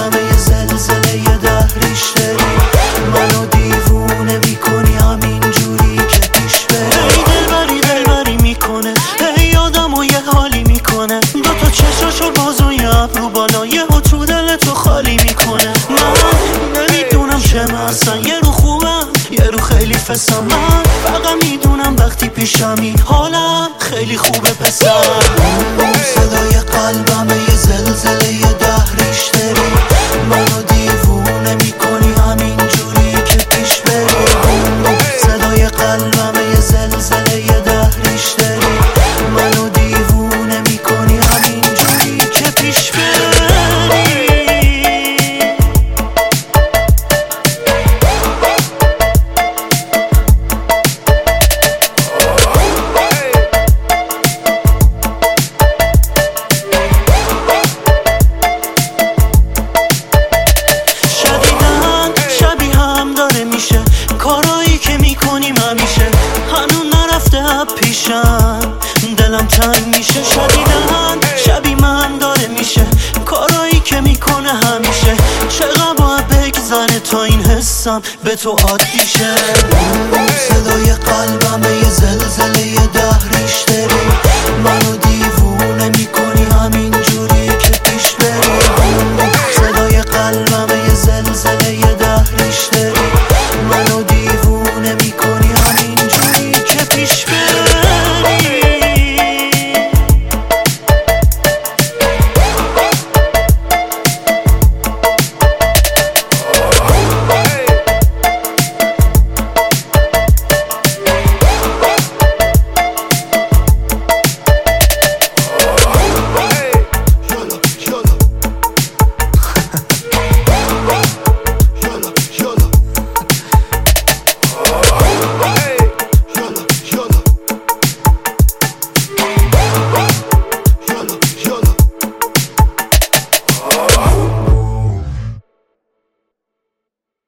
قلبمه یه زلزله یه دهریش داری، منو دیوونه میکنی همینجوری که پیش بری. دلبری دلبری میکنه، یادمو یه حالی میکنه، دوتا چشاشو باز و یه ابرو بالا، یه تو دل تو خالی میکنه. من نمیدونم چه مثلا، یه رو خوبم یه رو خیلی فسم، من فقط میدونم وقتی پیشمی حالم خیلی خوبه پسر. صدای قلبمه یه زلزله یه دهریش داری، منو دیوونه میکنی همینجوری که پیش بری. صدای قلبمه یه زلزله یه دهریش داری، منو دیوونه میکنی همینجوری که پیش بری. کارایی که میکنیم همیشه هنوز نرفته پیشم، دلم تنگ میشه. شدیدن شبیه من داره میشه، کارایی که میکنه همیشه. چقدر باید بگذره تا این حسم به تو عادی شه. صدای قلبمه یه زلزله یه دهریش داری، منو